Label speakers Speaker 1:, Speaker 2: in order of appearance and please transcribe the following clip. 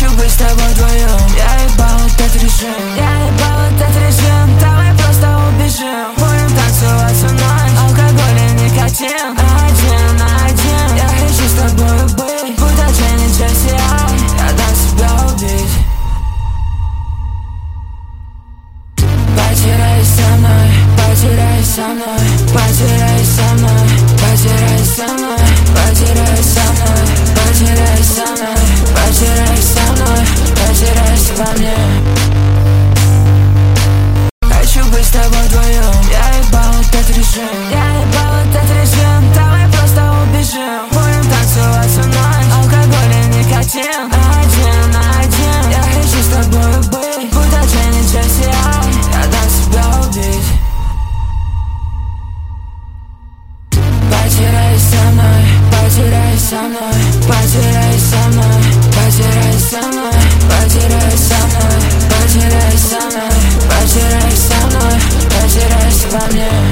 Speaker 1: Хочу быть с тобой вдвоем. Я ебал этот режим, давай просто убежим. Будем танцевать всю ночь, алкоголь и никотин. Один на один, я хочу с тобой быть. Будто Дженни Джесси, я дам себя убить. Потеряй со мной, потеряй со мной, потеряй со мной, потеряй со мной, потеряй со мной, потеряй со мной, потеряй со мной, потеряйся во мне. Хочу быть с тобой вдвоем. Я ебал этот режим, давай просто убежим. Будем танцевать всю ночь, алкоголь и никотин. Один на один, я хочу с тобой быть. Будто Дженни Джесси, я дам себя убить. Потеряй со мной, потеряй со мной, потеряй со мной, потеряй со мной, потеряй со мной, потеряй со мной, потеряй со мной, потеряйся во мне.